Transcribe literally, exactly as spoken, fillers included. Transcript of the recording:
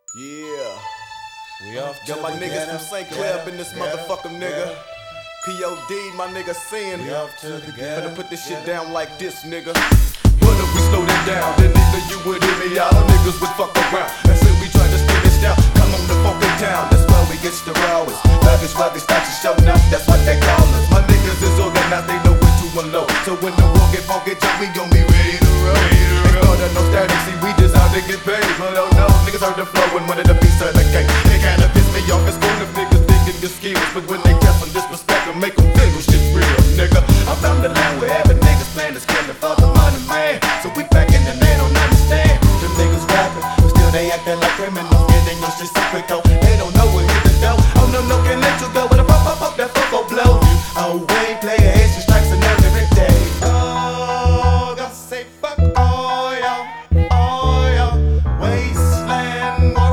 Yeah. We off Got my niggas from Saint Clair up in this motherfucker, nigga. P O D, my nigga sin. We off to the ghetto. Better put this shit down like this, nigga. What if we slow that down? Then either you would hear me out, or niggas would fuck around. And say we try to spin this down, come on the fucking town. That's where we get the rawest. Thuggish, rugged, stocks is showing up, that's what they call us. My niggas is organized, they know when to unload. So when the war get funky, jump, we gon' be ready to roll. Ain't started no static, see we just out to get paid. But oh no, niggas heard the flow and wanted a piece of the cake. They kinda piss me off, it's cool if niggas thinking your skills. But when they test and disrespect them, make them feel shit real, nigga. I'm from the land where every niggas plan to kill for the money, man. So we back in and they don't understand. Them niggas rapping, but still they acting like criminals. Getting your shit secret though, they don't know what hit the dough. Oh no, no, can't let you go with a pop, pop, pop, that fuck gon' blow you. Oh, we ain't play it.